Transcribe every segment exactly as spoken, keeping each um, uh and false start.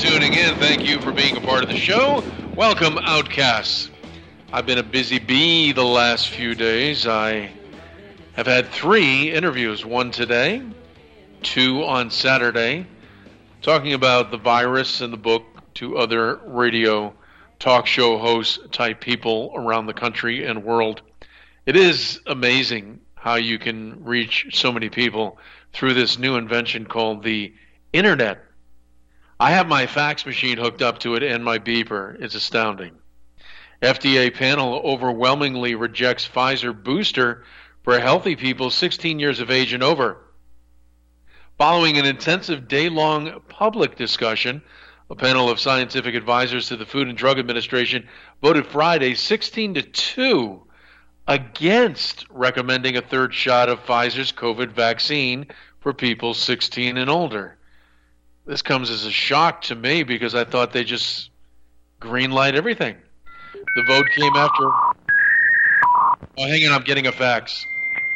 tuning in. Thank you for being a part of the show. Welcome, Outcasts. I've been a busy bee the last few days. I have had three interviews, one today, two on Saturday, talking about the virus and the book to other radio talk show host type people around the country and world. It is amazing how you can reach so many people through this new invention called the Internet. I have my fax machine hooked up to it and my beeper. It's astounding. F D A panel overwhelmingly rejects Pfizer booster for healthy people sixteen years of age and over. Following an intensive day-long public discussion, a panel of scientific advisors to the Food and Drug Administration voted Friday sixteen to two against recommending a third shot of Pfizer's COVID vaccine for people sixteen and older. This comes as a shock to me because I thought they just greenlight everything. The vote came after... Oh, hang on, I'm getting a fax.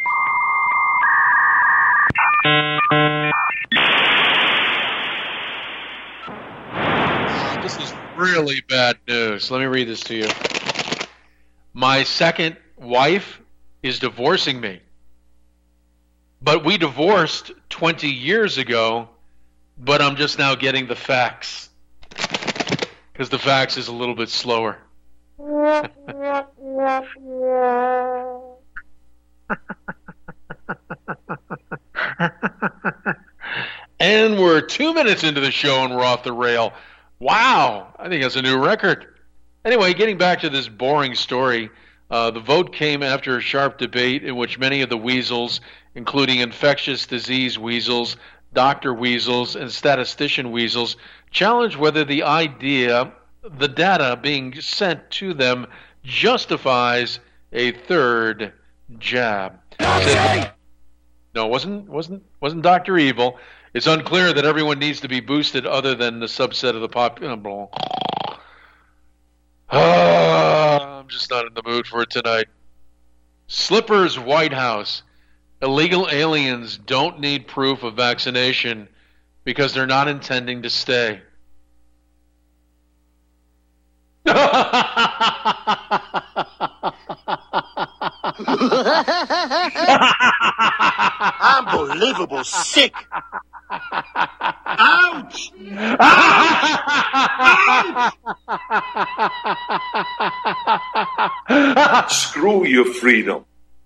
This is really bad news. Let me read this to you. My second wife is divorcing me. But we divorced twenty years ago, but I'm just now getting the fax. Because the fax is a little bit slower. And we're two minutes into the show and we're off the rail. Wow, I think that's a new record. Anyway, getting back to this boring story, uh, the vote came after a sharp debate in which many of the weasels, including infectious disease weasels, doctor weasels, and statistician weasels, challenged whether the idea, the data being sent to them, justifies a third jab. Said, no, it wasn't wasn't wasn't Doctor Evil. It's unclear that everyone needs to be boosted other than the subset of the population. I'm just not in the mood for it tonight. Slippers White House. Illegal aliens don't need proof of vaccination because they're not intending to stay. Unbelievable sick. Ouch! Ouch! Ouch! Screw your freedom.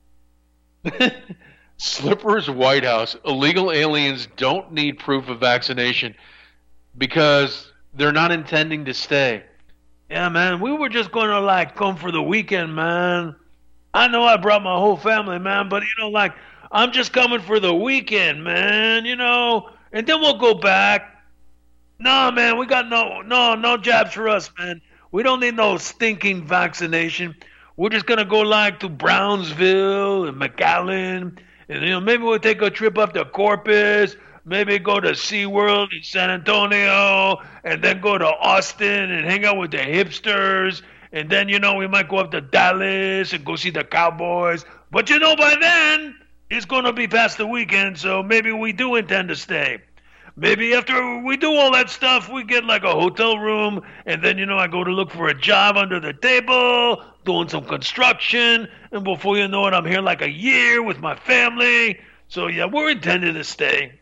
Slippers White House. Illegal aliens don't need proof of vaccination because they're not intending to stay. Yeah, man, we were just going to, like, come for the weekend, man. I know I brought my whole family, man, but, you know, like, I'm just coming for the weekend, man, you know, and then we'll go back. No, man, we got no, no, no jabs for us, man. We don't need no stinking vaccination. We're just going to go, like, to Brownsville and McAllen, and, you know, maybe we'll take a trip up to Corpus, maybe go to SeaWorld in San Antonio, and then go to Austin and hang out with the hipsters. And then, you know, we might go up to Dallas and go see the Cowboys. But, you know, by then, it's going to be past the weekend, so maybe we do intend to stay. Maybe after we do all that stuff, we get like a hotel room, and then, you know, I go to look for a job under the table, doing some construction, and before you know it, I'm here like a year with my family. So, yeah, we're intending to stay.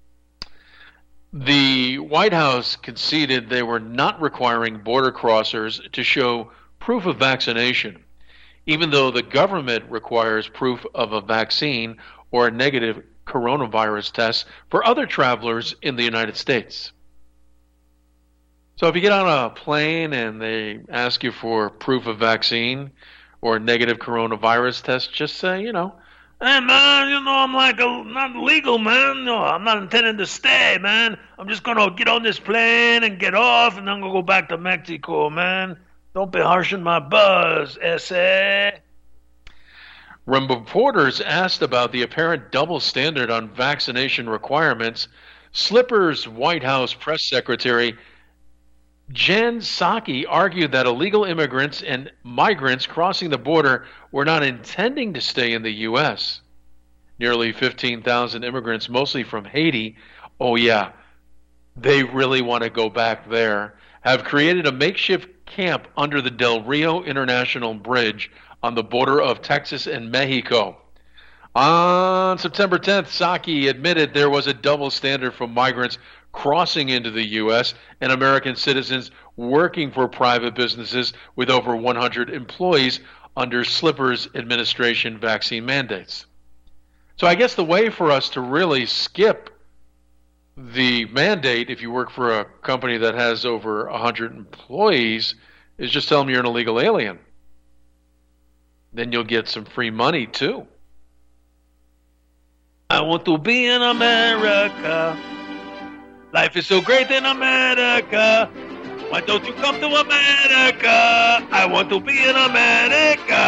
The White House conceded they were not requiring border crossers to show proof of vaccination, even though the government requires proof of a vaccine or a negative coronavirus test for other travelers in the United States. So if you get on a plane and they ask you for proof of vaccine or a negative coronavirus test, just say, you know, hey, man, you know, I'm like, a, not legal, man. No, I'm not intending to stay, man. I'm just going to get on this plane and get off, and then I'm going to go back to Mexico, man. Don't be harshing my buzz, S A. When reporters asked about the apparent double standard on vaccination requirements, Slippers White House press secretary Jen Psaki argued that illegal immigrants and migrants crossing the border were not intending to stay in the U S. Nearly fifteen thousand immigrants, mostly from Haiti. Oh, yeah. they really want to go back there, have created a makeshift camp under the Del Rio International Bridge on the border of Texas and Mexico. On September tenth, Psaki admitted there was a double standard for migrants crossing into the U S and American citizens working for private businesses with over one hundred employees under Slipper's administration vaccine mandates. So I guess the way for us to really skip the mandate, if you work for a company that has over one hundred employees, is just tell them you're an illegal alien. Then you'll get some free money too. I want to be in America. Life is so great in America. Why don't you come to America? I want to be in America.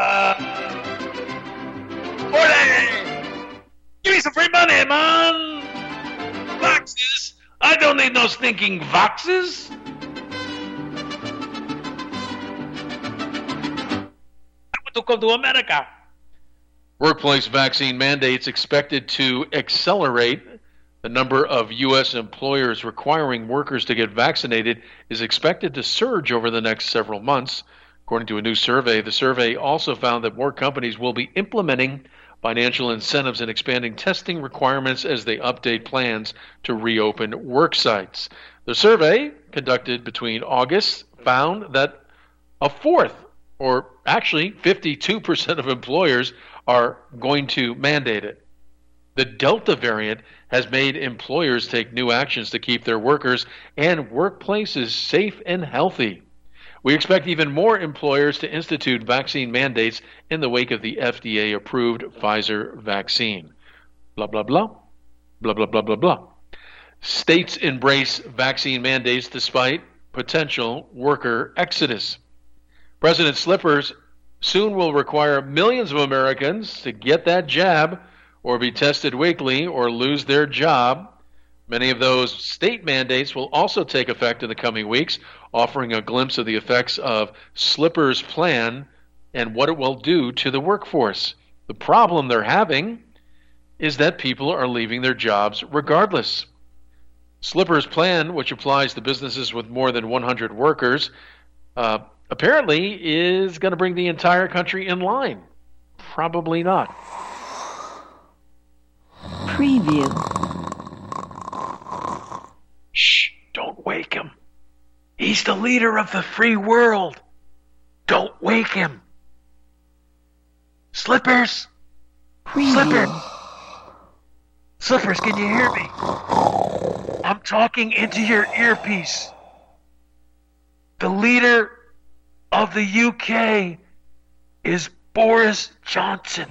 Orale! Give me some free money, man. Voxes? I don't need no stinking voxes. I want to come to America. Workplace vaccine mandates expected to accelerate. The number of U S employers requiring workers to get vaccinated is expected to surge over the next several months. According to a new survey, the survey also found that more companies will be implementing financial incentives and expanding testing requirements as they update plans to reopen work sites. The survey, conducted between August, found that a fourth, or actually fifty-two percent of employers are going to mandate it. The Delta variant has made employers take new actions to keep their workers and workplaces safe and healthy. We expect even more employers to institute vaccine mandates in the wake of the F D A-approved Pfizer vaccine. Blah, blah, blah. Blah, blah, blah, blah, blah. States embrace vaccine mandates despite potential worker exodus. President Slippers soon will require millions of Americans to get that jab or be tested weekly or lose their job. Many of those state mandates will also take effect in the coming weeks, offering a glimpse of the effects of Slipper's plan and what it will do to the workforce. The problem they're having is that people are leaving their jobs regardless. Slipper's plan, which applies to businesses with more than one hundred workers, uh, apparently is going to bring the entire country in line. Probably not. Preview. Shh, don't wake him. He's the leader of the free world. Don't wake him. Slippers. Preview. Slippers. Slippers, can you hear me? I'm talking into your earpiece. The leader of the U K is Boris Johnson.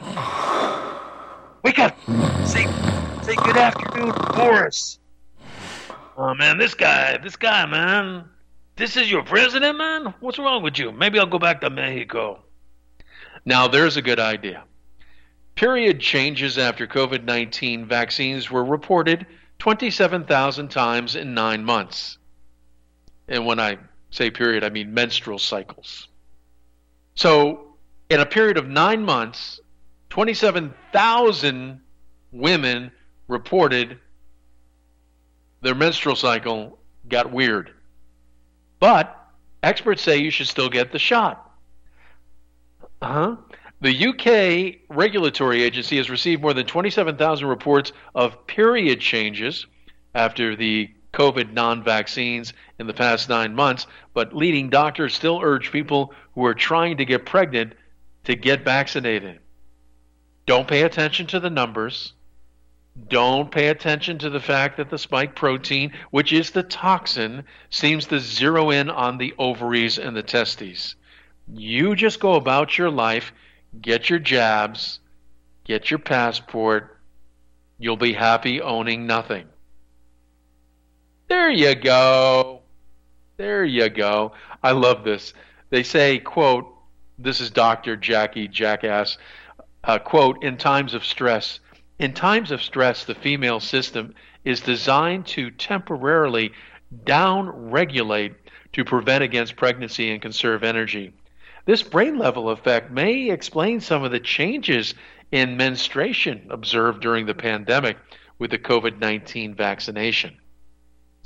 Wake up. Say, say good afternoon, Boris. Oh, man, this guy, this guy, man. This is your president, man? What's wrong with you? Maybe I'll go back to Mexico. Now, there's a good idea. Period changes after COVID nineteen vaccines were reported twenty-seven thousand times in nine months. And when I say period, I mean menstrual cycles. So, in a period of nine months, twenty-seven thousand women reported their menstrual cycle got weird. But experts say you should still get the shot. Uh-huh. The U K regulatory agency has received more than twenty-seven thousand reports of period changes after the COVID non-vaccines in the past nine months, but leading doctors still urge people who are trying to get pregnant to get vaccinated. Don't pay attention to the numbers. Don't pay attention to the fact that the spike protein, which is the toxin, seems to zero in on the ovaries and the testes. You just go about your life, get your jabs, get your passport. You'll be happy owning nothing. There you go. There you go. I love this. They say, quote, this is Doctor Jackie Jackass, uh, quote, in times of stress, In times of stress, the female system is designed to temporarily down-regulate to prevent against pregnancy and conserve energy. This brain-level effect may explain some of the changes in menstruation observed during the pandemic with the COVID nineteen vaccination.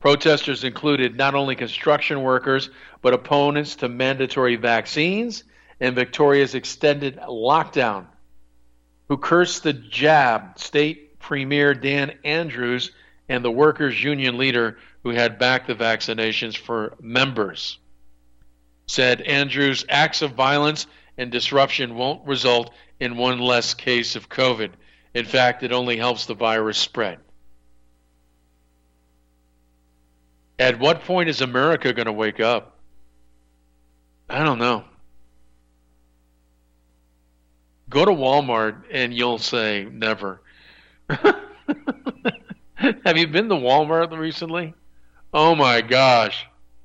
Protesters included not only construction workers, but opponents to mandatory vaccines and Victoria's extended lockdown, who cursed the jab. State Premier Dan Andrews and the workers' union leader who had backed the vaccinations for members. Said Andrews, acts of violence and disruption won't result in one less case of COVID. In fact, it only helps the virus spread. At what point is America going to wake up? I don't know. Go to Walmart and you'll say never. Have you been to Walmart recently? Oh my gosh.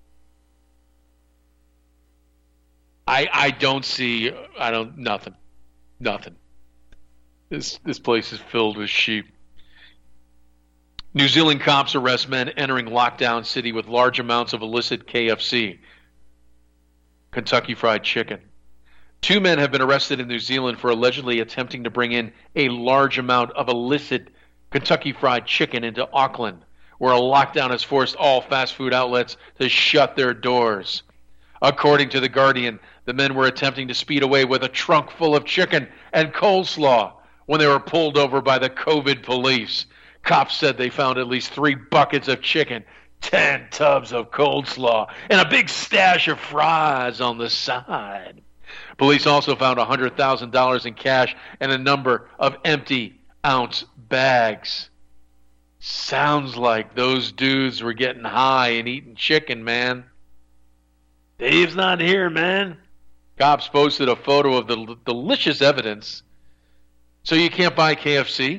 I I don't see I don't nothing. Nothing. This this place is filled with sheep. New Zealand cops arrest men entering lockdown city with large amounts of illicit K F C, Kentucky Fried Chicken. Two men have been arrested in New Zealand for allegedly attempting to bring in a large amount of illicit Kentucky Fried Chicken into Auckland, where a lockdown has forced all fast food outlets to shut their doors. According to The Guardian, the men were attempting to speed away with a trunk full of chicken and coleslaw when they were pulled over by the COVID police. Cops said they found at least three buckets of chicken, ten tubs of coleslaw, and a big stash of fries on the side. Police also found one hundred thousand dollars in cash and a number of empty ounce bags. Sounds like those dudes were getting high and eating chicken, man. Dave's not here, man. Cops posted a photo of the delicious evidence. So you can't buy K F C?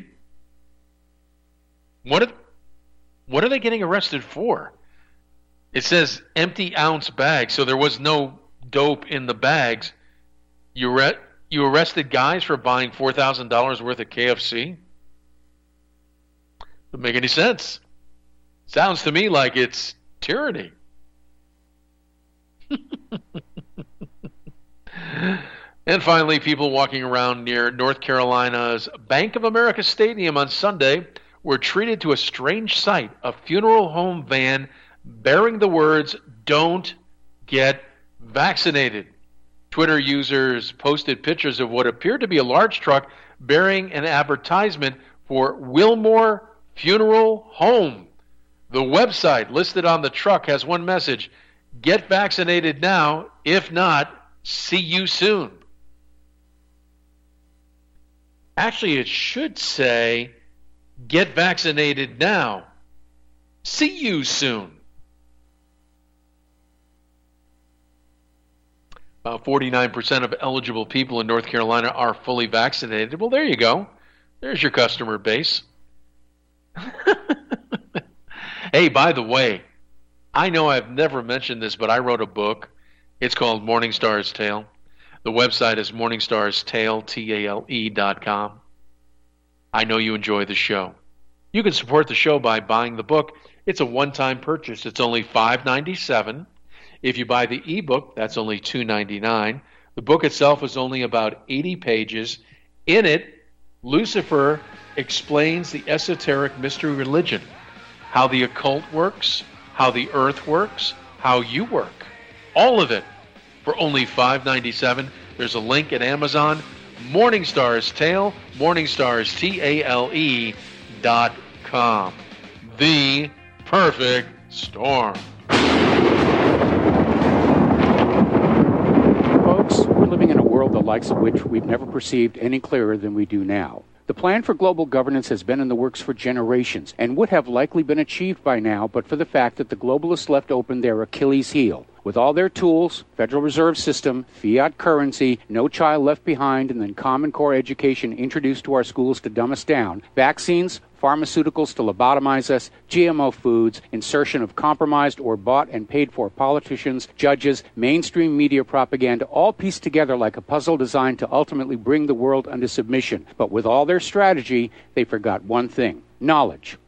What are, what are they getting arrested for? It says empty ounce bags, so there was no dope in the bags. You re- you arrested guys for buying four thousand dollars worth of K F C? Doesn't make any sense. Sounds to me like it's tyranny. And finally, people walking around near North Carolina's Bank of America Stadium on Sunday were treated to a strange sight, a funeral home van bearing the words, "Don't get vaccinated." Twitter users posted pictures of what appeared to be a large truck bearing an advertisement for Wilmore Funeral Home. The website listed on the truck has one message: get vaccinated now. If not, see you soon. Actually, it should say, get vaccinated now. See you soon. About forty-nine percent of eligible people in North Carolina are fully vaccinated. Well, there you go. There's your customer base. Hey, by the way, I know I've never mentioned this, but I wrote a book. It's called Morningstar's Tale. The website is morningstars tale, T A L E dot com. I know you enjoy the show. You can support the show by buying the book. It's a one-time purchase. It's only five dollars and ninety-seven cents. If you buy the ebook, that's only two dollars and ninety-nine cents. The book itself is only about eighty pages. In it, Lucifer explains the esoteric mystery religion, how the occult works, how the earth works, how you work. All of it for only five dollars and ninety-seven cents. There's a link at Amazon. Morningstar's Tale, Morningstars, T A L E dot com. The perfect storm. Folks, we're living in a world the likes of which we've never perceived any clearer than we do now. The plan for global governance has been in the works for generations and would have likely been achieved by now but for the fact that the globalists left open their Achilles heel. With all their tools, Federal Reserve System, fiat currency, no child left behind, and then Common Core education introduced to our schools to dumb us down, vaccines, pharmaceuticals to lobotomize us, G M O foods, insertion of compromised or bought and paid for politicians, judges, mainstream media propaganda, all pieced together like a puzzle designed to ultimately bring the world under submission. But with all their strategy, they forgot one thing: knowledge.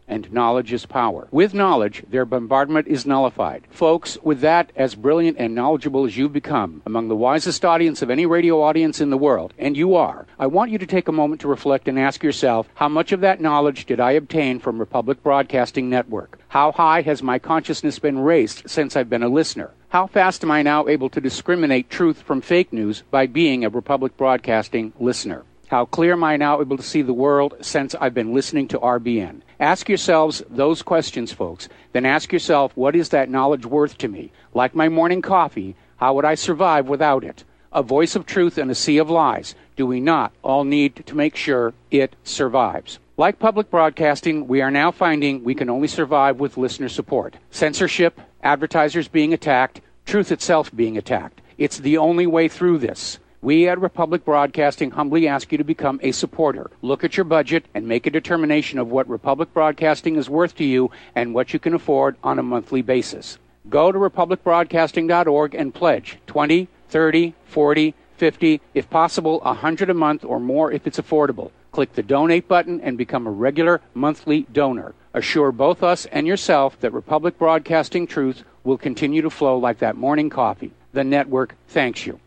and knowledge is power. With knowledge, their bombardment is nullified. Folks, with that, as brilliant and knowledgeable as you've become, among the wisest audience of any radio audience in the world, and you are, I want you to take a moment to reflect and ask yourself, how much of that knowledge did I obtain from Republic Broadcasting Network? How high has my consciousness been raised since I've been a listener? How fast am I now able to discriminate truth from fake news by being a Republic Broadcasting listener? How clear am I now able to see the world since I've been listening to R B N? Ask yourselves those questions, folks. Then ask yourself, what is that knowledge worth to me? Like my morning coffee, how would I survive without it? A voice of truth in a sea of lies. Do we not all need to make sure it survives? Like public broadcasting, we are now finding we can only survive with listener support. Censorship, advertisers being attacked, truth itself being attacked. It's the only way through this. We at Republic Broadcasting humbly ask you to become a supporter. Look at your budget and make a determination of what Republic Broadcasting is worth to you and what you can afford on a monthly basis. Go to republic broadcasting dot org and pledge twenty, thirty, forty, fifty, if possible, one hundred a month or more if it's affordable. Click the donate button and become a regular monthly donor. Assure both us and yourself that Republic Broadcasting truth will continue to flow like that morning coffee. The network thanks you.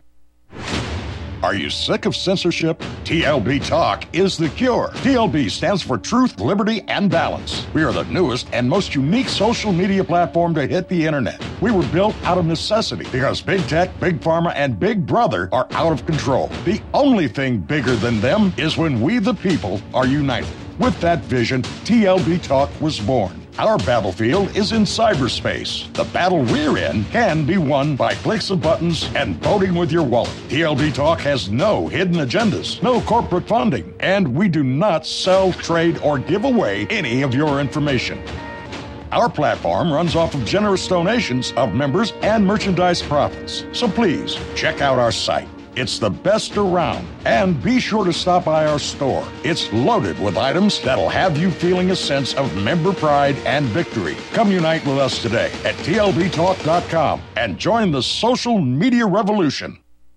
Are you sick of censorship? T L B Talk is the cure. T L B stands for Truth, Liberty, and Balance. We are the newest and most unique social media platform to hit the internet. We were built out of necessity because Big Tech, Big Pharma, and Big Brother are out of control. The only thing bigger than them is when we the people are united. With that vision, T L B Talk was born. Our battlefield is in cyberspace. The battle we're in can be won by clicks of buttons and voting with your wallet. T L B Talk has no hidden agendas, no corporate funding, and we do not sell, trade, or give away any of your information. Our platform runs off of generous donations of members and merchandise profits. So please, check out our site. It's the best around. And be sure to stop by our store. It's loaded with items that'll have you feeling a sense of member pride and victory. Come unite with us today at T L B talk dot com and join the social media revolution.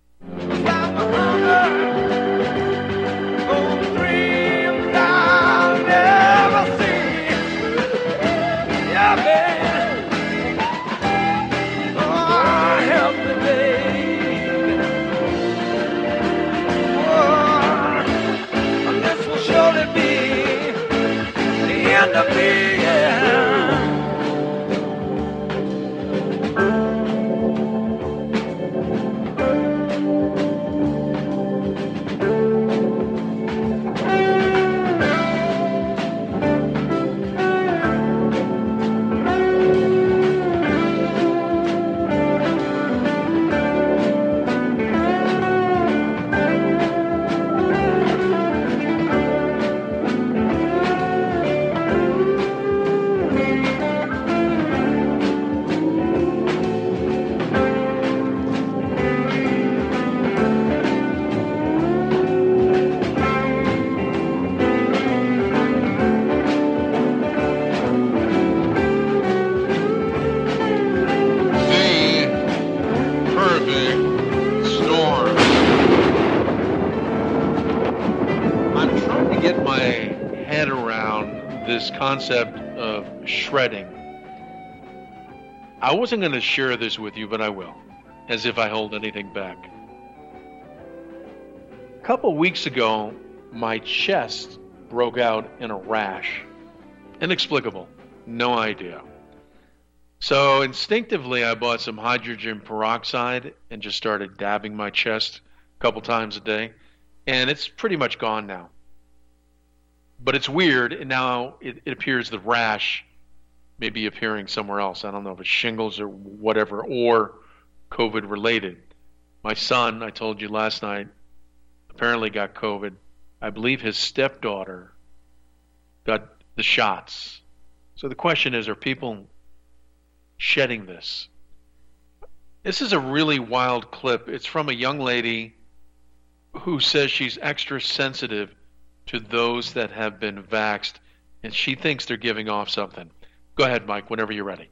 Concept of shredding. I wasn't going to share this with you, but I will, as if I hold anything back. A couple weeks ago, my chest broke out in a rash. Inexplicable. No idea. So instinctively, I bought some hydrogen peroxide and just started dabbing my chest a couple times a day, and it's pretty much gone now. But it's weird, and now it, it appears the rash may be appearing somewhere else. I don't know if it's shingles or whatever, or COVID related. My son, I told you last night, apparently got COVID. I believe his stepdaughter got the shots. So the question is, are people shedding this? This is a really wild clip. It's from a young lady who says she's extra sensitive to those that have been vaxxed, and she thinks they're giving off something. Go ahead, Mike, whenever you're ready.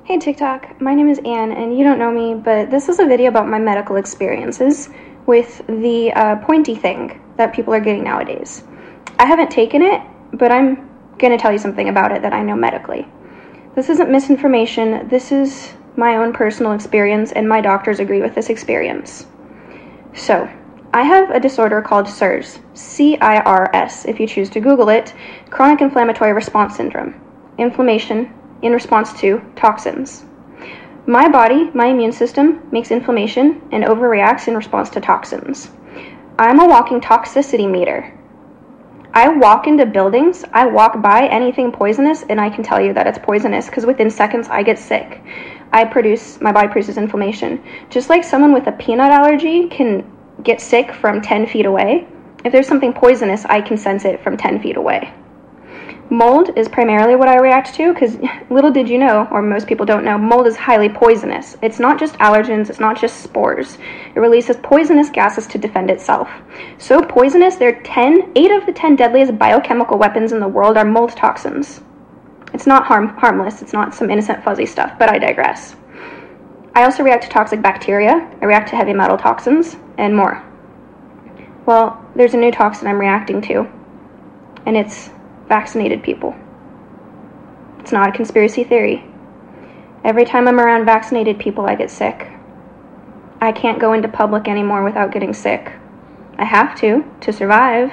Hey TikTok, my name is Anne, and you don't know me, but this is a video about my medical experiences with the uh, pointy thing that people are getting nowadays. I haven't taken it, but I'm going to tell you something about it that I know medically. This isn't misinformation, this is my own personal experience, and my doctors agree with this experience. So, I have a disorder called C I R S, C I R S, if you choose to Google it, chronic inflammatory response syndrome. Inflammation in response to toxins. My body, my immune system, makes inflammation and overreacts in response to toxins. I'm a walking toxicity meter. I walk into buildings, I walk by anything poisonous, and I can tell you that it's poisonous because within seconds I get sick. I produce, my body produces inflammation. Just like someone with a peanut allergy can get sick from ten feet away, if there's something poisonous, I can sense it from ten feet away. Mold is primarily what I react to because little did you know, or most people don't know, mold is highly poisonous. It's not just allergens, it's not just spores. It releases poisonous gases to defend itself. So poisonous, there are ten, eight of the ten deadliest biochemical weapons in the world are mold toxins. It's not harm, harmless, it's not some innocent fuzzy stuff, but I digress. I also react to toxic bacteria, I react to heavy metal toxins, and more. Well, there's a new toxin I'm reacting to, and it's vaccinated people. It's not a conspiracy theory. Every time I'm around vaccinated people, I get sick. I can't go into public anymore without getting sick. I have to, to survive.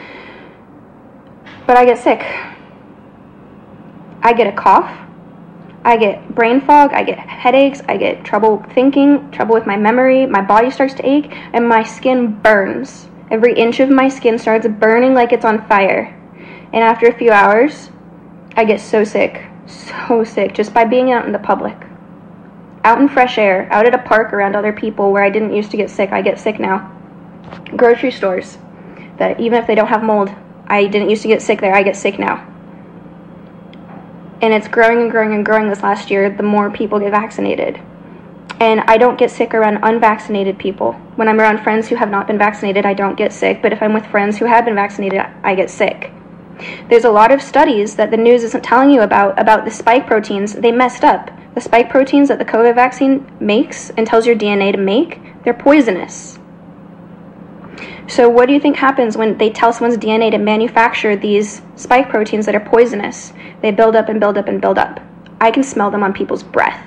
But I get sick. I get a cough. I get brain fog. I get headaches. I get trouble thinking, trouble with my memory. My body starts to ache, and my skin burns. Every inch of my skin starts burning like it's on fire. And after a few hours, I get so sick, so sick, just by being out in the public. Out in fresh air, out at a park around other people where I didn't used to get sick, I get sick now. Grocery stores, that even if they don't have mold, I didn't used to get sick there, I get sick now. And it's growing and growing and growing this last year, the more people get vaccinated. And I don't get sick around unvaccinated people. When I'm around friends who have not been vaccinated, I don't get sick, but if I'm with friends who have been vaccinated, I get sick. There's a lot of studies that the news isn't telling you about, about the spike proteins. They messed up. The spike proteins that the COVID vaccine makes and tells your D N A to make, they're poisonous. So what do you think happens when they tell someone's D N A to manufacture these spike proteins that are poisonous? They build up and build up and build up. I can smell them on people's breath.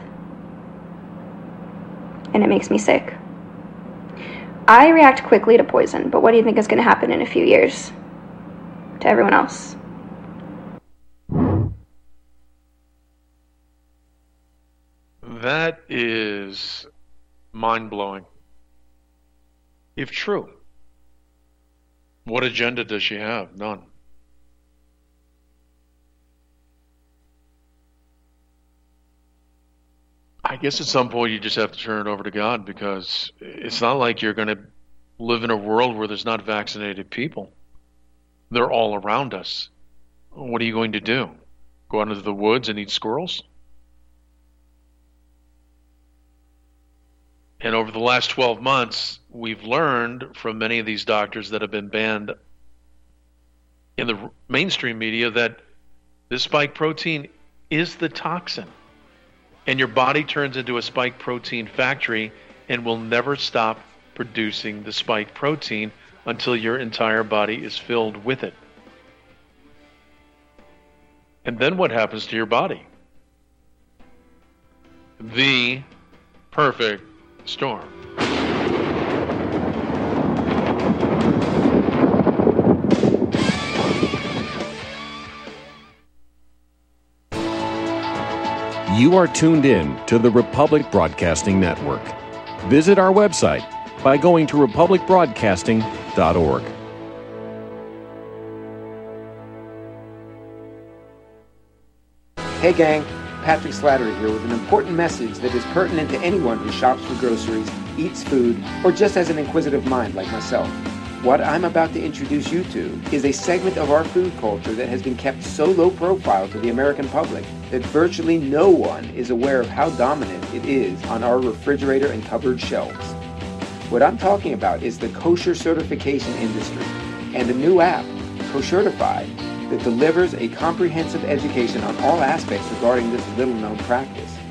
And it makes me sick. I react quickly to poison, but what do you think is going to happen in a few years to everyone else? That is mind-blowing. If true, what agenda does she have? None. I guess at some point you just have to turn it over to God, because it's not like you're going to live in a world where there's not vaccinated people. They're all around us. What are you going to do? Go out into the woods and eat squirrels? And over the last twelve months, we've learned from many of these doctors that have been banned in the mainstream media that this spike protein is the toxin. And your body turns into a spike protein factory and will never stop producing the spike protein until your entire body is filled with it. And then what happens to your body? The perfect storm. You are tuned in to the Republic Broadcasting Network. Visit our website by going to republic broadcasting dot org. Hey gang, Patrick Slattery here with an important message that is pertinent to anyone who shops for groceries, eats food, or just has an inquisitive mind like myself. What I'm about to introduce you to is a segment of our food culture that has been kept so low profile to the American public that virtually no one is aware of how dominant it is on our refrigerator and cupboard shelves. What I'm talking about is the kosher certification industry and a new app, Koshertified, that delivers a comprehensive education on all aspects regarding this little-known practice.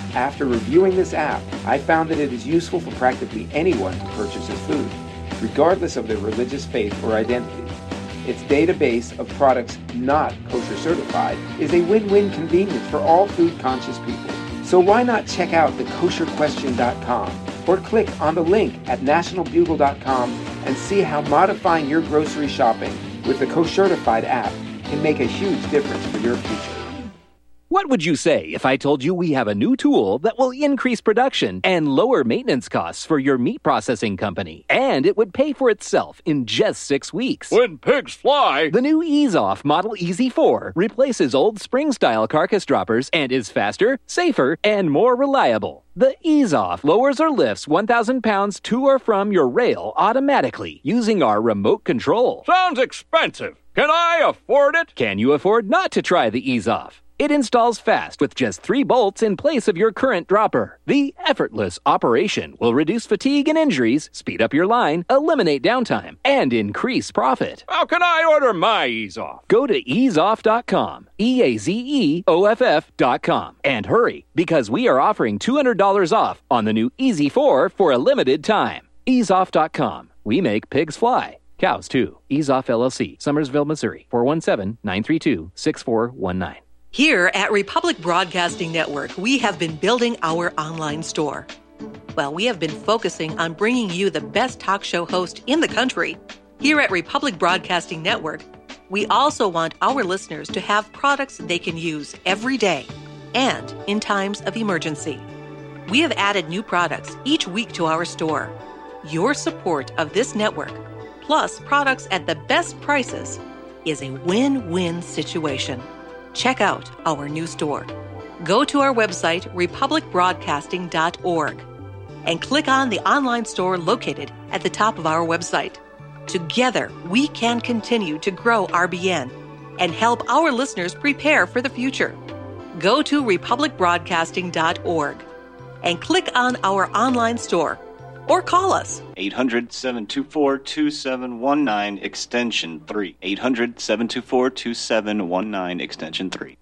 After reviewing this app, I found that it is useful for practically anyone who purchases food, regardless of their religious faith or identity. Its database of products not kosher certified is a win-win convenience for all food-conscious people. So why not check out the kosher question dot com or click on the link at national bugle dot com and see how modifying your grocery shopping with the Koshertified app can make a huge difference for your future. What would you say if I told you we have a new tool that will increase production and lower maintenance costs for your meat processing company? And it would pay for itself in just six weeks. When pigs fly! The new Ease Off Model E Z four replaces old spring-style carcass droppers and is faster, safer, and more reliable. The Ease Off lowers or lifts one thousand pounds to or from your rail automatically using our remote control. Sounds expensive. Can I afford it? Can you afford not to try the Ease Off? It installs fast with just three bolts in place of your current dropper. The effortless operation will reduce fatigue and injuries, speed up your line, eliminate downtime, and increase profit. How can I order my Ease Off? Go to ease off dot com, E A Z E O F F dot com, and hurry, because we are offering two hundred dollars off on the new E Z four for a limited time. ease off dot com. We make pigs fly. Cows, too. Ease Off L L C, Summersville, Missouri, four one seven, nine three two, six four one nine. Here at Republic Broadcasting Network, we have been building our online store. Well, we have been focusing on bringing you the best talk show host in the country. Here at Republic Broadcasting Network, we also want our listeners to have products they can use every day and in times of emergency. We have added new products each week to our store. Your support of this network, plus products at the best prices, is a win-win situation. Check out our new store. Go to our website, republic broadcasting dot org, and click on the online store located at the top of our website. Together, we can continue to grow R B N and help our listeners prepare for the future. Go to republic broadcasting dot org and click on our online store or call us. eight hundred, seven two four, two seven one nine, extension three. eight hundred, seven two four, two seven one nine, extension three.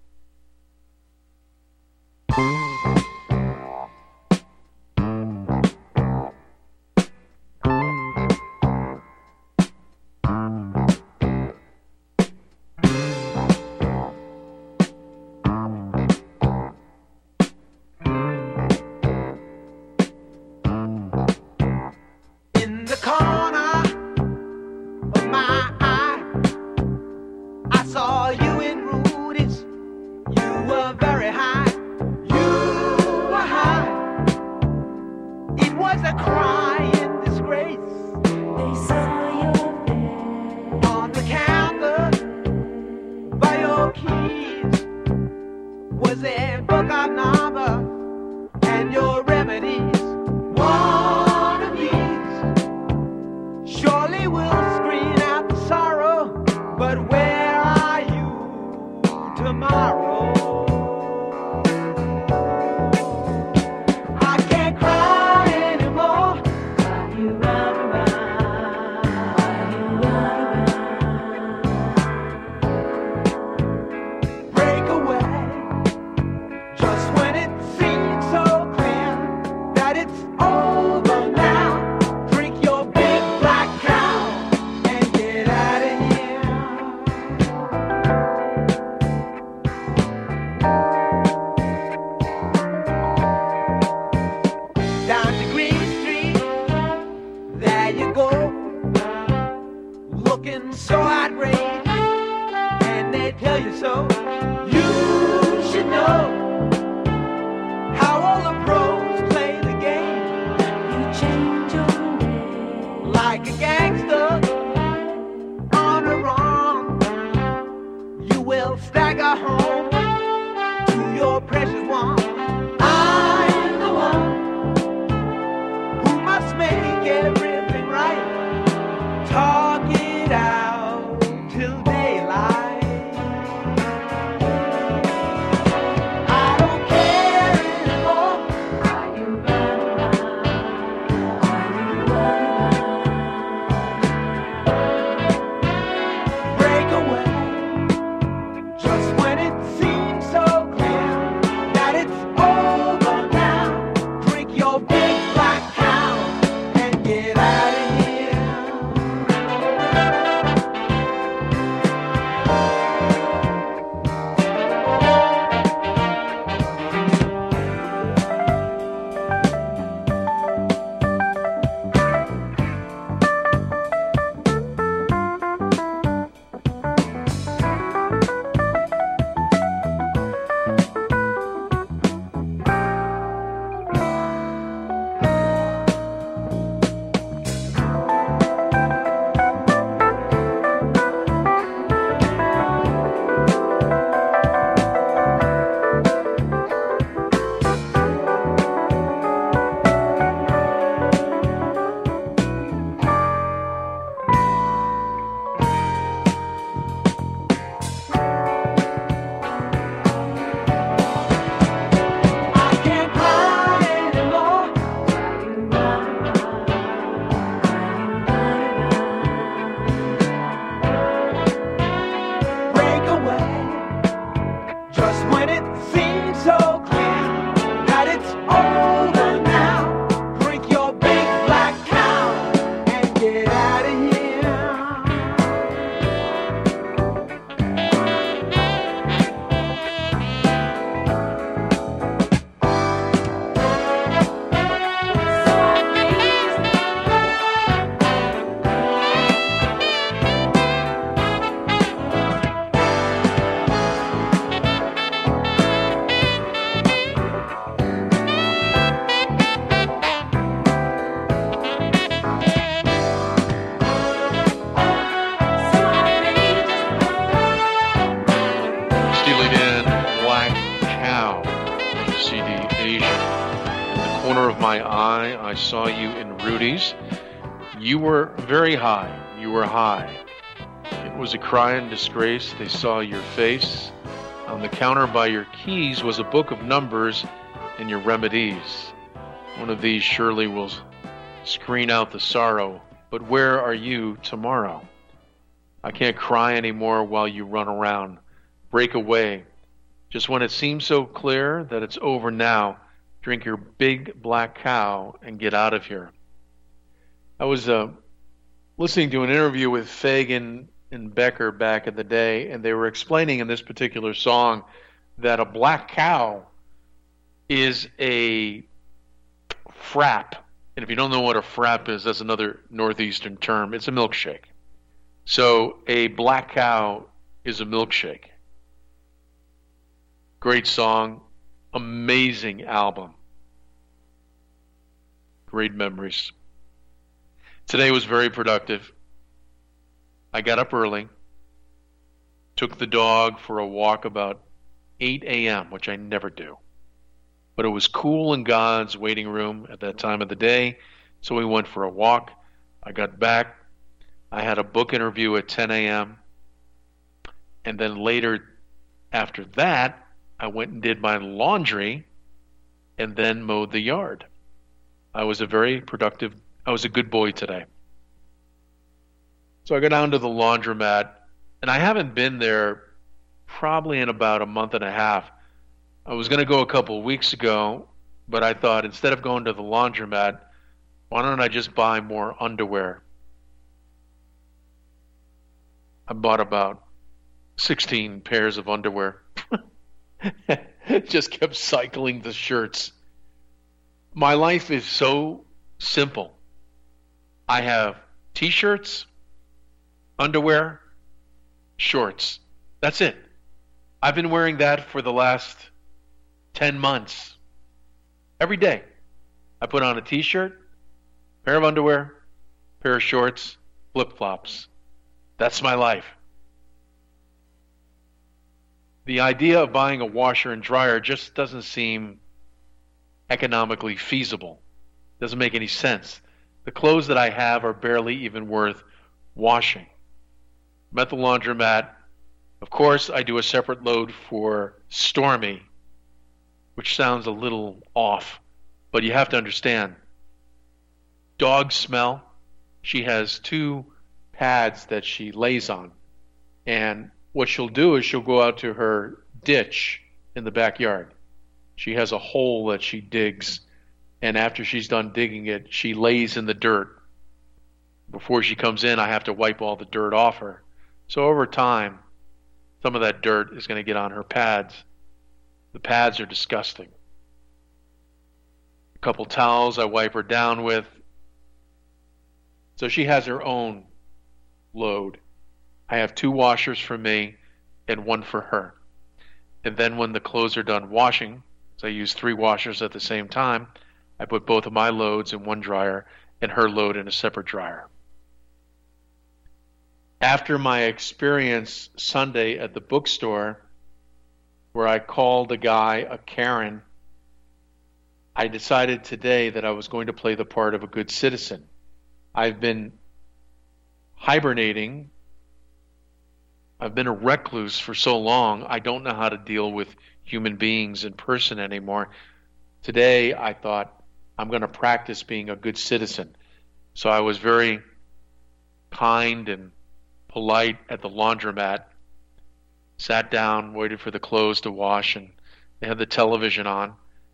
and it seems so clear that it's over now. Drink your big black cow and get out of here. Steely Dan, Black Cow, from C D Asia. In the corner of my eye, I saw you in Rudy's. You were very high. You were high. It was a cry in disgrace. They saw your face. On the counter by your keys was a book of numbers and your remedies. One of these surely will screen out the sorrow. But where are you tomorrow? I can't cry anymore while you run around. Break away. Just when it seems so clear that it's over now, drink your big black cow and get out of here. I was uh, listening to an interview with Fagan and Becker back in the day, and they were explaining in this particular song that a black cow is a frap. And if you don't know what a frap is, that's another Northeastern term. It's a milkshake. So a black cow is a milkshake. Great song, amazing album. Great memories. Today was very productive. I got up early, took the dog for a walk about eight a.m., which I never do. But it was cool in God's waiting room at that time of the day, so we went for a walk. I got back. I had a book interview at ten a.m., and then later after that, I went and did my laundry and then mowed the yard. I was a very productive, I was a good boy today. So I go down to the laundromat, and I haven't been there probably in about a month and a half. I was going to go a couple of weeks ago, but I thought instead of going to the laundromat, why don't I just buy more underwear? I bought about sixteen pairs of underwear. Just kept cycling the shirts. My life is so simple. I have t-shirts, underwear, shorts. That's it. I've been wearing that for the last ten months. Every day. I put on a t-shirt, pair of underwear, pair of shorts, flip-flops. That's my life. The idea of buying a washer and dryer just doesn't seem economically feasible. Doesn't make any sense. The clothes that I have are barely even worth washing. I'm at the laundromat. Of course, I do a separate load for Stormy, which sounds a little off, but you have to understand. Dog smell. She has two pads that she lays on, and what she'll do is she'll go out to her ditch in the backyard. She has a hole that she digs, and after she's done digging it, she lays in the dirt. Before she comes in, I have to wipe all the dirt off her. So over time, some of that dirt is going to get on her pads. The pads are disgusting. A couple towels I wipe her down with. So she has her own load. I have two washers for me and one for her. And then when the clothes are done washing, so I use three washers at the same time, I put both of my loads in one dryer and her load in a separate dryer. After my experience Sunday at the bookstore, where I called a guy a Karen, I decided today that I was going to play the part of a good citizen. I've been hibernating. I've been a recluse for so long, I don't know how to deal with human beings in person anymore. Today, I thought, I'm going to practice being a good citizen. So I was very kind and polite at the laundromat, sat down, waited for the clothes to wash, and They had the television on.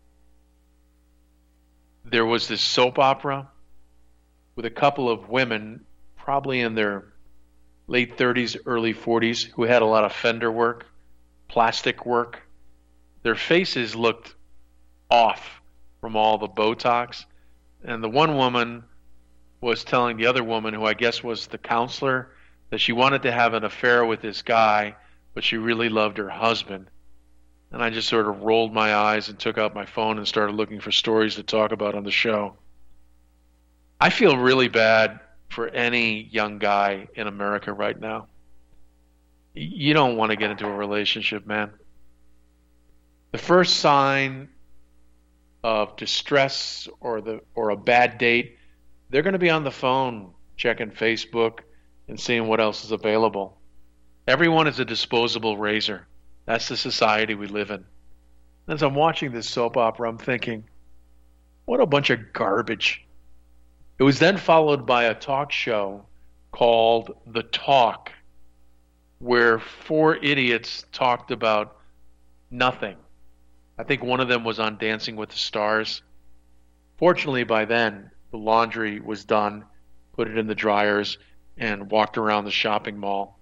There was this soap opera with a couple of women, probably in their late thirties, early forties, who had a lot of fender work, plastic work. Their faces looked off from all the Botox. And the one woman was telling the other woman, who I guess was the counselor, that she wanted to have an affair with this guy, but she really loved her husband. And I just sort of rolled my eyes and took out my phone and started looking for stories to talk about on the show. I feel really bad for any young guy in America right now. You don't want to get into a relationship, man. The first sign of distress or the or a bad date, they're going to be on the phone checking Facebook and seeing what else is available. Everyone is a disposable razor. That's the society we live in. As I'm watching this soap opera, I'm thinking, what a bunch of garbage. It was then followed by a talk show called The Talk, where four idiots talked about nothing. I think one of them was on Dancing with the Stars. Fortunately, by then, the laundry was done, put it in the dryers, and walked around the shopping mall.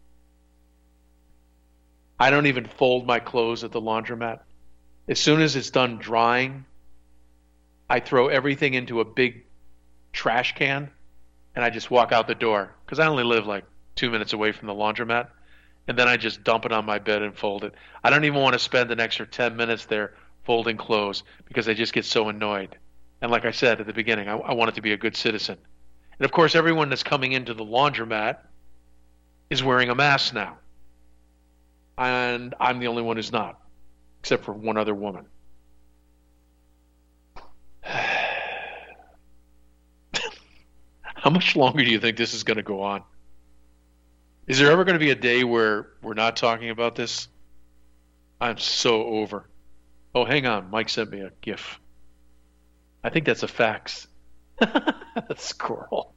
I don't even fold my clothes at the laundromat. As soon as it's done drying, I throw everything into a big trash can, and I just walk out the door, because I only live like two minutes away from the laundromat, and then I just dump it on my bed and fold it. I don't even want to spend an extra ten minutes there folding clothes, because I just get so annoyed. And like I said at the beginning, I, I want it to be a good citizen. And of course, everyone that's coming into the laundromat is wearing a mask now. And I'm the only one who's not, except for one other woman. How much longer do you think this is going to go on? Is there ever going to be a day where we're not talking about this? I'm so over. Oh, hang on. Mike sent me a GIF. I think that's a fax. Squirrel.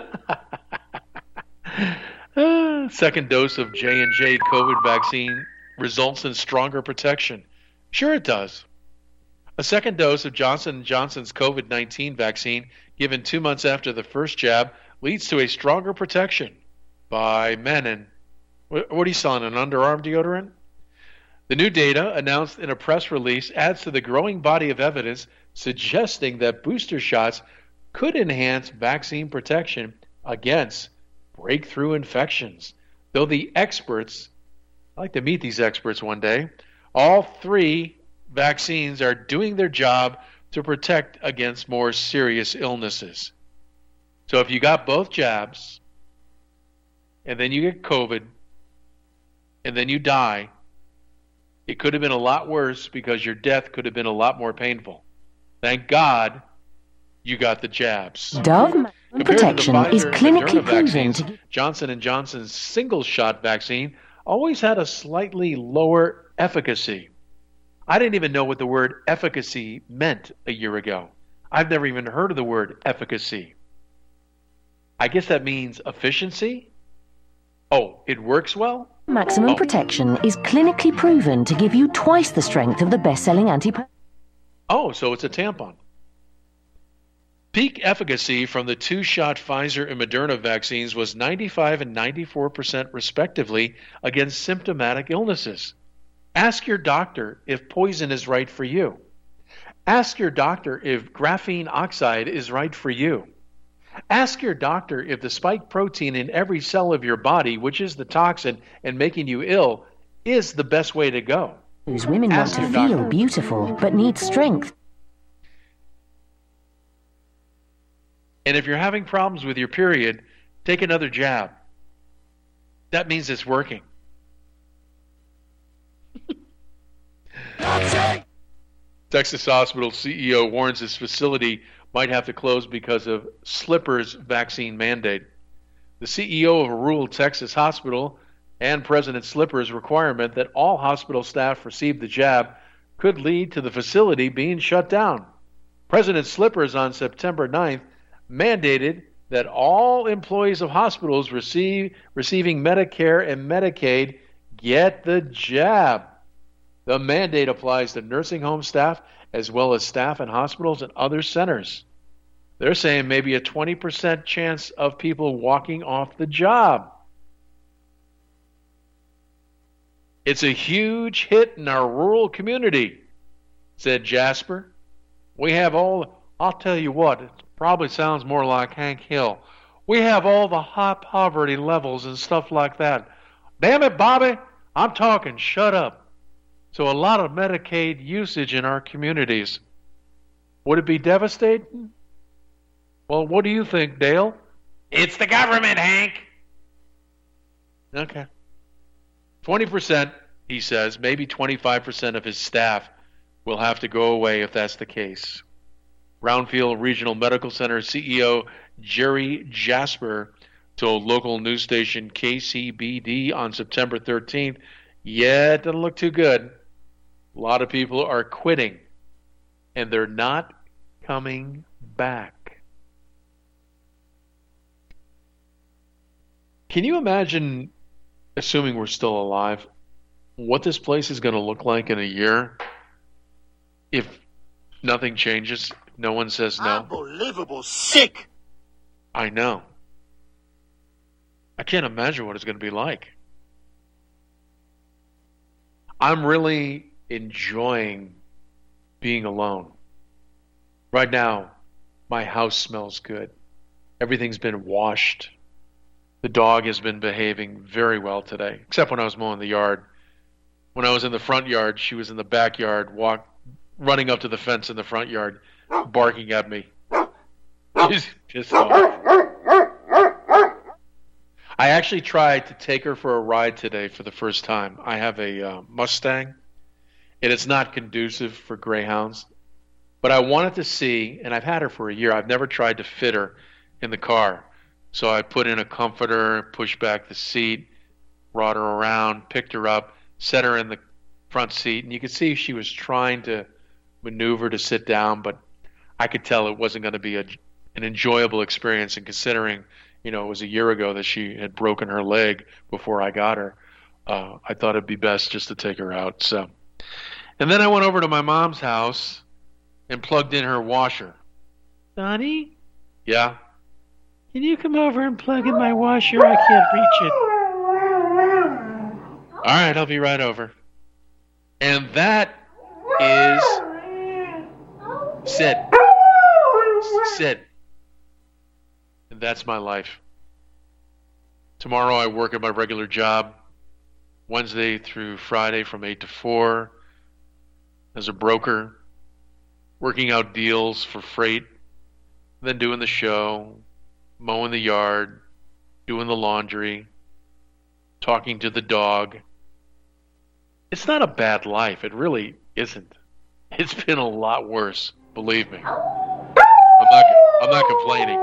Uh, second dose of J and J COVID vaccine results in stronger protection. Sure it does. A second dose of Johnson and Johnson's COVID nineteen vaccine given two months after the first jab leads to a stronger protection by men. And what are you selling, an underarm deodorant? The new data, announced in a press release, adds to the growing body of evidence suggesting that booster shots could enhance vaccine protection against breakthrough infections. Though the experts, I'd like to meet these experts one day, all three vaccines are doing their job to protect against more serious illnesses. So if you got both jabs, and then you get COVID, and then you die, it could have been a lot worse because your death could have been a lot more painful. Thank God you got the jabs. Dove protection is clinically proven to... Johnson and Johnson's single-shot vaccine always had a slightly lower efficacy. I didn't even know what the word efficacy meant a year ago. I've never even heard of the word efficacy. I guess that means efficiency? Oh, it works well? Maximum oh. protection is clinically proven to give you twice the strength of the best-selling anti... Oh, so it's a tampon. Peak efficacy from the two-shot Pfizer and Moderna vaccines was ninety-five and ninety-four percent respectively against symptomatic illnesses. Ask your doctor if poison is right for you. Ask your doctor if graphene oxide is right for you. Ask your doctor if the spike protein in every cell of your body, which is the toxin and making you ill, is the best way to go. Those women Ask want to feel doctor. beautiful, but need strength. And if you're having problems with your period, take another jab. That means it's working. Texas Hospital C E O warns his facility might have to close because of Slipper's vaccine mandate. The C E O of a rural Texas hospital and President Slipper's requirement that all hospital staff receive the jab could lead to the facility being shut down. President Slipper's on September ninth mandated that all employees of hospitals receive receiving Medicare and Medicaid get the jab. The mandate applies to nursing home staff as well as staff in hospitals and other centers. They're saying maybe a twenty percent chance of people walking off the job. It's a huge hit in our rural community, said Jasper. We have all, I'll tell you what, it probably sounds more like Hank Hill. We have all the high poverty levels and stuff like that. Damn it, Bobby, I'm talking, shut up. So a lot of Medicaid usage in our communities. Would it be devastating? Well, what do you think, Dale? It's the government, Hank. Okay. twenty percent, he says, maybe twenty-five percent of his staff will have to go away if that's the case. Brownfield Regional Medical Center C E O Jerry Jasper told local news station K C B D on September thirteenth, yeah, it doesn't look too good. A lot of people are quitting, and they're not coming back. Can you imagine, assuming we're still alive, what this place is going to look like in a year if nothing changes, if no one says no? Unbelievable sick. I know. I can't imagine what it's going to be like. I'm really enjoying being alone. Right now, my house smells good. Everything's been washed. The dog has been behaving very well today, except when I was mowing the yard. When I was in the front yard, she was in the backyard, walk, running up to the fence in the front yard, barking at me. She's pissed off. I actually tried to take her for a ride today for the first time. I have a uh, Mustang, and it's not conducive for greyhounds. But I wanted to see, and I've had her for a year. I've never tried to fit her in the car. So I put in a comforter, pushed back the seat, brought her around, picked her up, set her in the front seat. And you could see she was trying to maneuver to sit down, but I could tell it wasn't going to be a, an enjoyable experience. And considering, you know, it was a year ago that she had broken her leg before I got her, uh, I thought it'd be best just to take her out. So, and then I went over to my mom's house and plugged in her washer. Donnie? Yeah? Can you come over and plug in my washer? I can't reach it. All right, I'll be right over. And that is... Sit. Sit. And that's my life. Tomorrow I work at my regular job. Wednesday through Friday from eight to four. As a broker. Working out deals for freight. Then doing the show. Mowing the yard, doing the laundry, talking to the dog. It's not a bad life. It really isn't. It's been a lot worse, believe me. I'm not, I'm not complaining.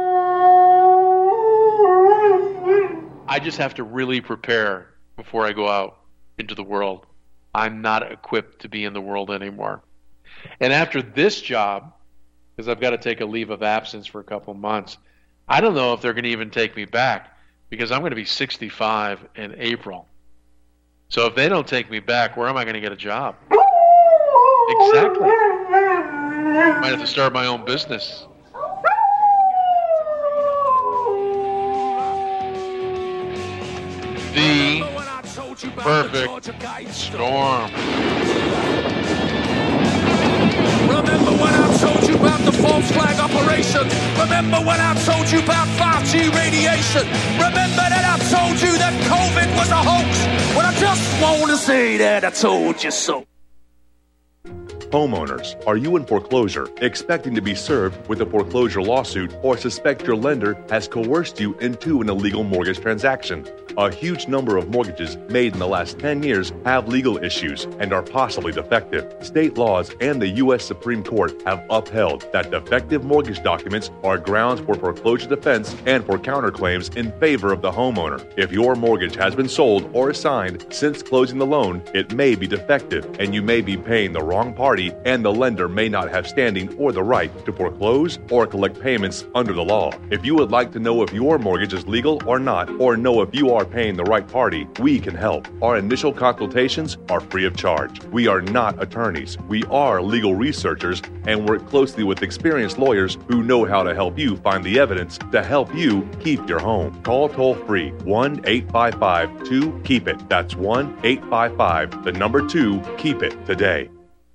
I just have to really prepare before I go out into the world. I'm not equipped to be in the world anymore. And after this job, because I've got to take a leave of absence for a couple months, I don't know if they're going to even take me back because I'm going to be sixty-five in April. So if they don't take me back, where am I going to get a job? Exactly. Might have to start my own business. The perfect storm. Remember when I told you about the false flag operation? Remember when I told you about five G radiation? Remember that I told you that COVID was a hoax? Well, I just want to say that I told you so. Homeowners, are you in foreclosure, expecting to be served with a foreclosure lawsuit, or suspect your lender has coerced you into an illegal mortgage transaction? A huge number of mortgages made in the last ten years have legal issues and are possibly defective. State laws and the U S Supreme Court have upheld that defective mortgage documents are grounds for foreclosure defense and for counterclaims in favor of the homeowner. If your mortgage has been sold or assigned since closing the loan, it may be defective and you may be paying the wrong party, and the lender may not have standing or the right to foreclose or collect payments under the law. If you would like to know if your mortgage is legal or not, or know if you are are paying the right party, we can help. Our initial consultations are free of charge. We are not attorneys. We are legal researchers and work closely with experienced lawyers who know how to help you find the evidence to help you keep your home. Call toll-free one eight five five two keep it. That's one eight five five, the number two, keep it today.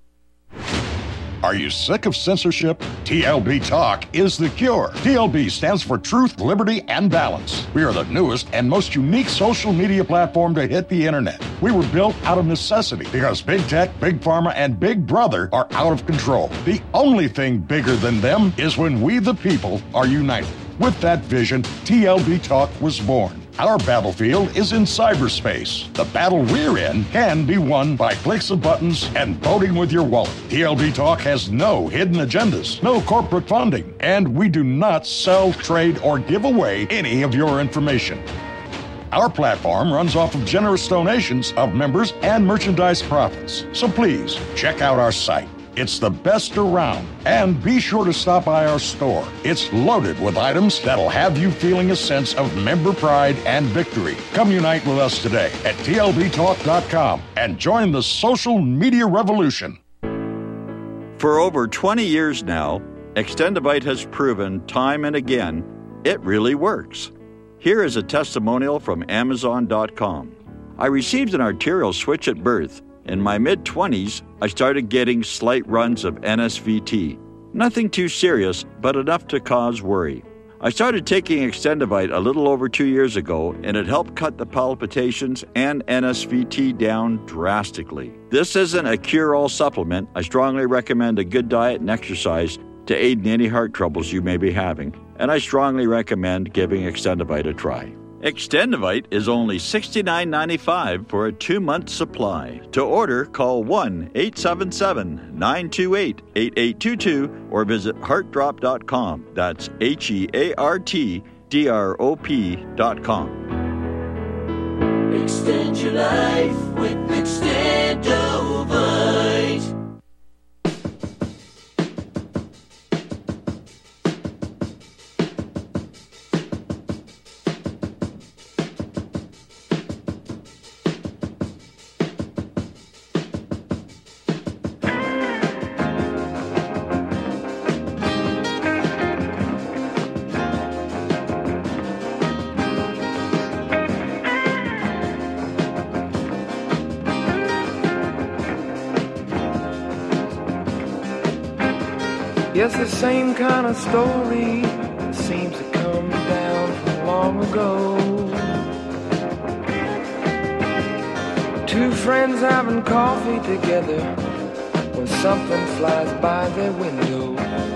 Are you sick of censorship? T L B Talk is the cure. T L B stands for Truth, Liberty, and Balance. We are the newest and most unique social media platform to hit the internet. We were built out of necessity because Big Tech, Big Pharma, and Big Brother are out of control. The only thing bigger than them is when we the people are united. With that vision, T L B Talk was born. Our battlefield is in cyberspace. The battle we're in can be won by clicks of buttons and voting with your wallet. T L B Talk has no hidden agendas, no corporate funding, and we do not sell, trade, or give away any of your information. Our platform runs off of generous donations of members and merchandise profits. So please, check out our site. It's the best around. And be sure to stop by our store. It's loaded with items that'll have you feeling a sense of member pride and victory. Come unite with us today at T L B talk dot com and join the social media revolution. For over twenty years now, Extendivite has proven time and again it really works. Here is a testimonial from Amazon dot com. I received an arterial switch at birth. In my mid-twenties, I started getting slight runs of N S V T. Nothing too serious, but enough to cause worry. I started taking Extendivite a little over two years ago, and it helped cut the palpitations and N S V T down drastically. This isn't a cure-all supplement. I strongly recommend a good diet and exercise to aid in any heart troubles you may be having, and I strongly recommend giving Extendivite a try. Extendivite is only sixty-nine ninety-five for a two-month supply. To order, call one eight seven seven nine two eight eight eight two two or visit heart drop dot com. That's H E A R T D R O P dot com. Extend your life with Extendivite. Yes, the same kind of story seems to come down from long ago. Two friends having coffee together when something flies by their window.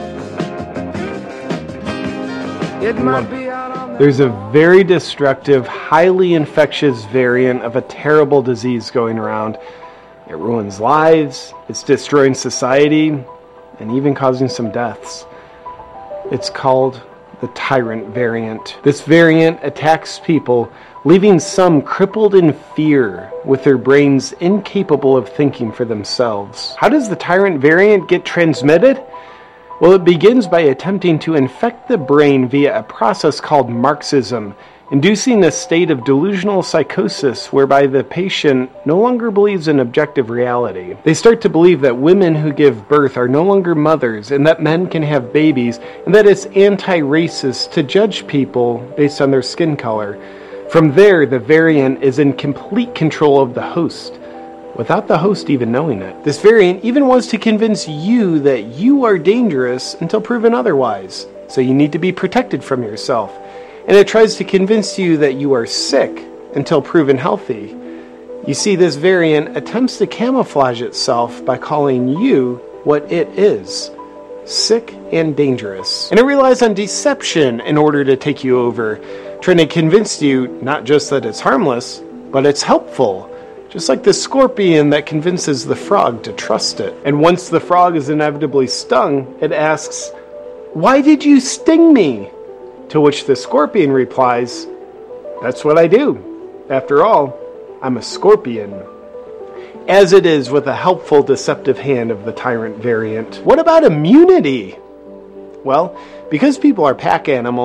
It might be out on the... There's a very destructive, highly infectious variant of a terrible disease going around. It ruins lives, it's destroying society, and even causing some deaths. It's called the Tyrant variant. This variant attacks people, leaving some crippled in fear, with their brains incapable of thinking for themselves. How does the Tyrant variant get transmitted? Well, it begins by attempting to infect the brain via a process called Marxism, inducing a state of delusional psychosis whereby the patient no longer believes in objective reality. They start to believe that women who give birth are no longer mothers, and that men can have babies, and that it's anti-racist to judge people based on their skin color. From there, the variant is in complete control of the host, without the host even knowing it. This variant even wants to convince you that you are dangerous until proven otherwise, so you need to be protected from yourself. And it tries to convince you that you are sick until proven healthy. You see, this variant attempts to camouflage itself by calling you what it is, sick and dangerous. And it relies on deception in order to take you over, trying to convince you not just that it's harmless, but it's helpful. Just like the scorpion that convinces the frog to trust it. And once the frog is inevitably stung, it asks, "Why did you sting me?" To which the scorpion replies, "That's what I do. After all, I'm a scorpion." As it is with a helpful deceptive hand of the Tyrant variant. What about immunity? Well, because people are pack animals,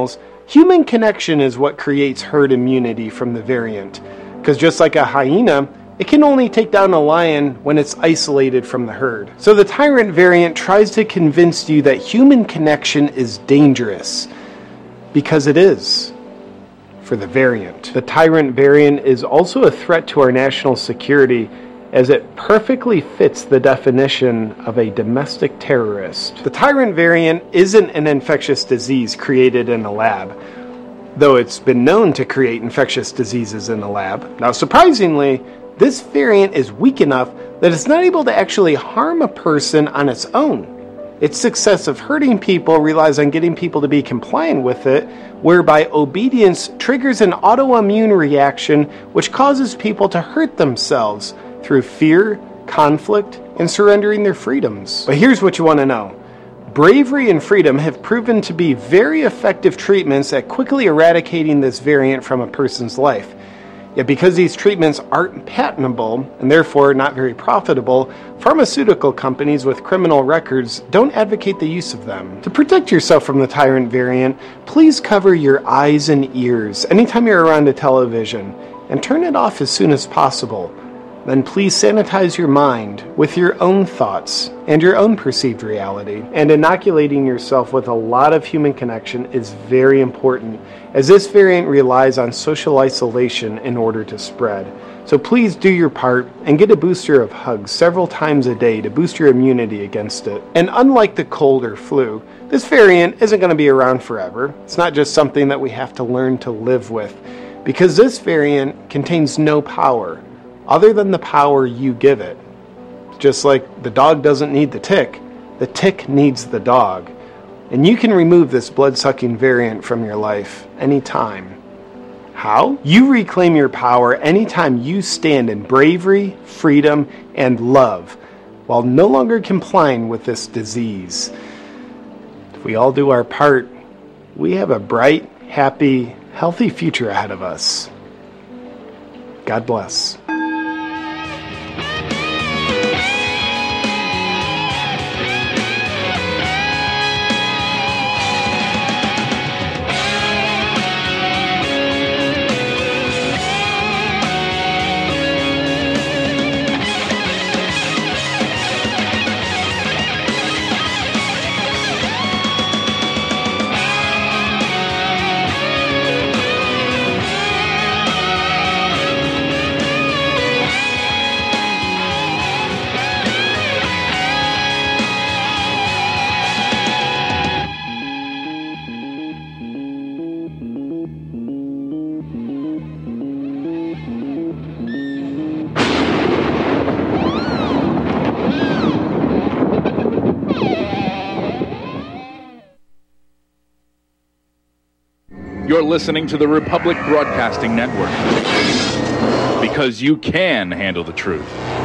Human connection is what creates herd immunity from the variant. Because just like a hyena, it can only take down a lion when it's isolated from the herd. So the Tyrant variant tries to convince you that human connection is dangerous. Because it is. For the variant. The Tyrant variant is also a threat to our national security, as it perfectly fits the definition of a domestic terrorist. The Tyrant variant isn't an infectious disease created in a lab, though it's been known to create infectious diseases in the lab. Now, surprisingly, this variant is weak enough that it's not able to actually harm a person on its own. Its success of hurting people relies on getting people to be compliant with it, whereby obedience triggers an autoimmune reaction which causes people to hurt themselves through fear, conflict, and surrendering their freedoms. But here's what you want to know. Bravery and freedom have proven to be very effective treatments at quickly eradicating this variant from a person's life. Yet because these treatments aren't patentable, and therefore not very profitable, pharmaceutical companies with criminal records don't advocate the use of them. To protect yourself from the Tyrant variant, please cover your eyes and ears anytime you're around a television, and turn it off as soon as possible. Then please sanitize your mind with your own thoughts and your own perceived reality. And inoculating yourself with a lot of human connection is very important, as this variant relies on social isolation in order to spread. So please do your part and get a booster of hugs several times a day to boost your immunity against it. And unlike the cold or flu, this variant isn't going to be around forever. It's not just something that we have to learn to live with, because this variant contains no power other than the power you give it. Just like the dog doesn't need the tick, the tick needs the dog. And you can remove this blood-sucking variant from your life anytime. How? You reclaim your power anytime you stand in bravery, freedom, and love, while no longer complying with this disease. If we all do our part, we have a bright, happy, healthy future ahead of us. God bless. You're listening to the Republic Broadcasting Network, because you can handle the truth.